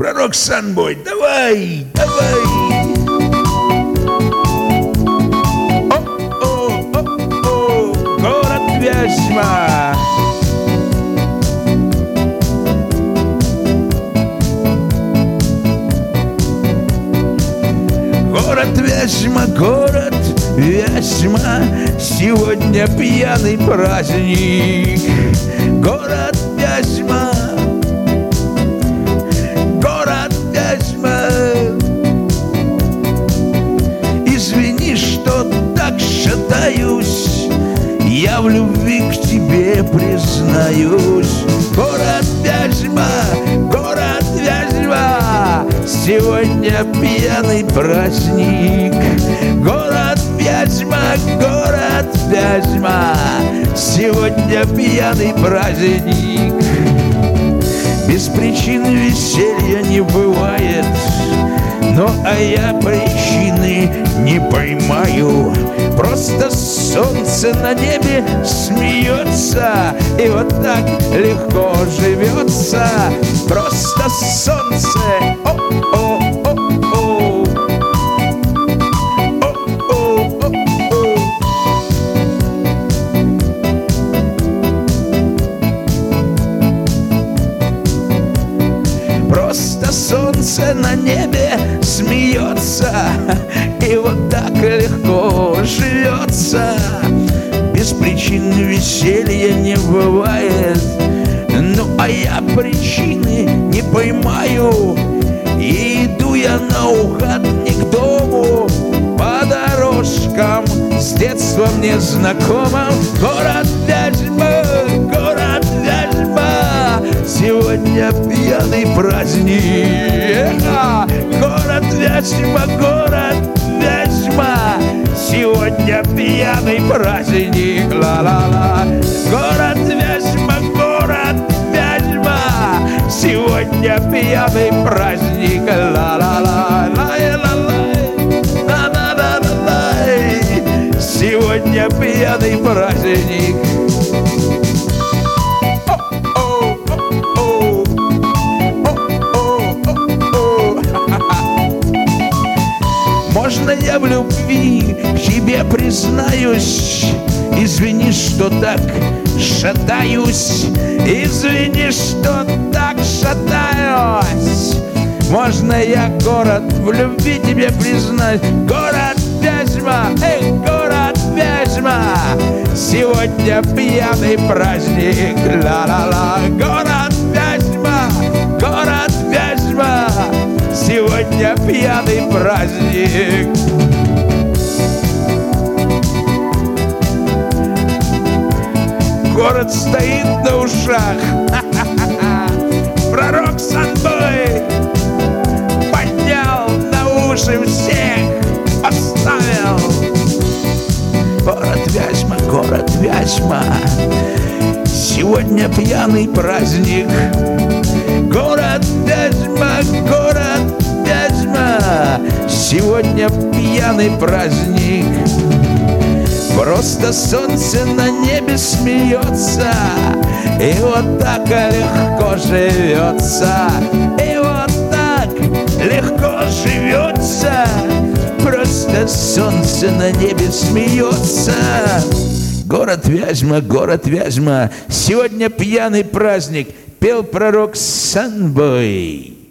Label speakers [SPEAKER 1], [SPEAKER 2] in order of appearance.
[SPEAKER 1] Пророк Санбой, давай, давай. О-о-о-о, город Вязьма. Город Вязьма, город Вязьма, сегодня пьяный праздник. Город Вязьма, город Вязьма. Извини, что так шатаюсь, я в любви к тебе признаюсь. Город Вязьма, город Вязьма, сегодня пьяный праздник. Город Вязьма, город Вязьма, сегодня пьяный праздник. Без причин веселья не бывает, ну а я причины не поймаю. Просто солнце на небе смеется, и вот так легко живется. Просто солнце, о-о-о-о, о-о-о-о. Просто солнце на небе смеется, и вот так легко живется. Без причин веселья не бывает, ну а я причины не поймаю. И иду я наугад не к дому, по дорожкам с детства мне знакомым. Город Вязьма, город Вязьма, сегодня пьяный праздник. Город Вязьма, город Вязьма, сегодня пьяный праздник. Ла-ла-ла. Город Вязьма, город Вязьма, сегодня пьяный праздник. Ла-ла-ла, лай-ла-лай, ла-ла-ла-лай, сегодня пьяный праздник. Можно я в любви к тебе признаюсь? Извини, что так шатаюсь, извини, что так шатаюсь. Можно я, город, в любви тебе признаюсь? Город Вязьма, эй, город Вязьма, сегодня пьяный праздник. Ла-ла-ла. Город Вязьма, город Вязьма, сегодня пьяный праздник. Город стоит на ушах. Пророк Санбой поднял на уши всех, поставил. Город Вязьма, город Вязьма, сегодня пьяный праздник. Город Вязьма, город Вязьма, сегодня пьяный праздник. Просто солнце на небе смеется, и вот так легко живется. И вот так легко живется. Просто солнце на небе смеется. Город Вязьма, сегодня пьяный праздник. Пел пророк Санбой.